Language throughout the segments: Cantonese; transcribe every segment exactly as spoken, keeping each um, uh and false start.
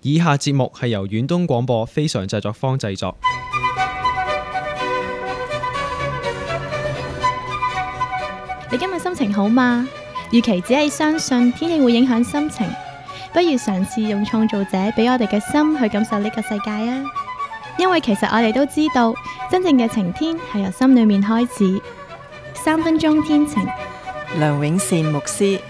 以下節目係由遠東廣播非常製作坊製作。 你今日心情好嗎？與其只係相信天氣會影響心情，不如嘗試用創造者俾我哋嘅心去感受呢個世界啊！因為其實我哋都知道，真正嘅晴天係由心裏面開始。三分鐘天晴， 梁永善牧師。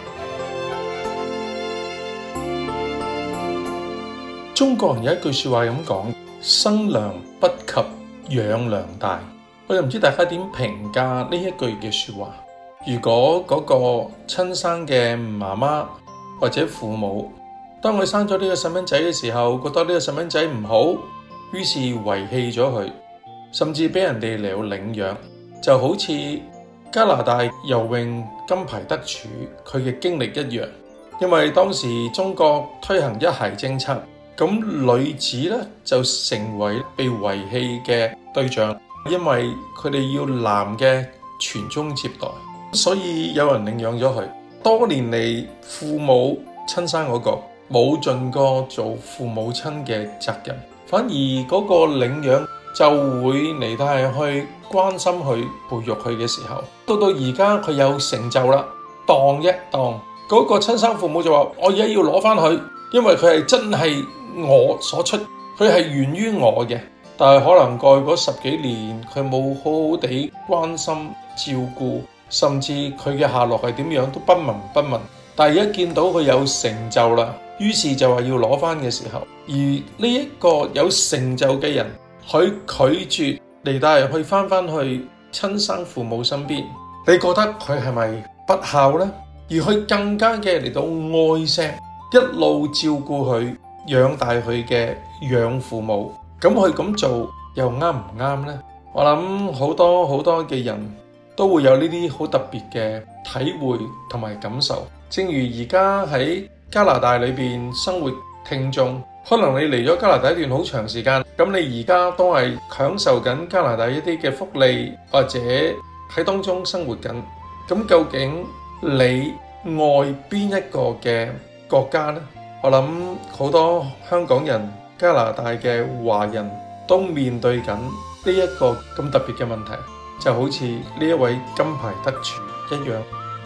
中國人有一句說話咁講：生糧不及養糧大。我又唔知大家點評價呢一句嘅說話。如果嗰個親生嘅媽媽或者父母，當佢生咗呢個細蚊仔嘅時候，覺得呢個細蚊仔唔好，於是遺棄咗佢，甚至俾人哋嚟到領養，就好似加拿大游泳金牌得主佢嘅經歷一樣。因為當時中國推行一孩政策，咁女子咧就成為被遺棄嘅對象，因為佢哋要男嘅傳宗接代。所以有人領養咗佢，多年嚟父母親生嗰個冇盡過做父母親嘅責任，反而嗰個領養就會嚟到係去關心佢、培育佢嘅時候，到到而家佢有成就啦，當一當嗰個親生父母就話：我而家要攞翻佢，因為佢係真係我所出，佢係源於我嘅。但係可能過去嗰十幾年，佢冇好好地關心照顧。甚至佢嘅下落係點樣都不聞不問，但係一見到佢有成就啦，於是就話要攞翻嘅時候，而呢一個有成就嘅人，佢拒絕嚟帶去翻翻去親生父母身邊，你覺得佢係咪不孝呢？而佢更加嘅嚟到愛錫，一路照顧佢、養大佢嘅養父母，咁佢咁做又啱唔啱呢？我諗好多好多嘅人都會有呢啲好特別嘅體會同埋感受。正如而家喺加拿大裏邊生活聽眾，可能你嚟咗加拿大一段好長時間，咁你而家都係享受緊加拿大一啲嘅福利，或者喺當中生活緊。咁究竟你愛邊一個嘅國家呢？我諗好多香港人、加拿大嘅華人都面對緊呢一個咁特別嘅問題。就好似呢一位金牌得主一樣。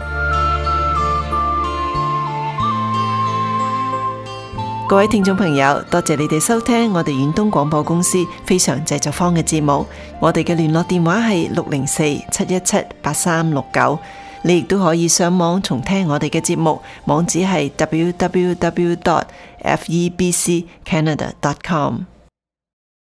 各位聽眾朋友，多謝你哋收聽我哋遠東廣播公司非常製作坊嘅節目。我哋嘅聯絡電話係六零四七一七八三六九。你亦都可以上網重聽我哋嘅節目，網址係 double-u double-u double-u dot f e b c canada dot com。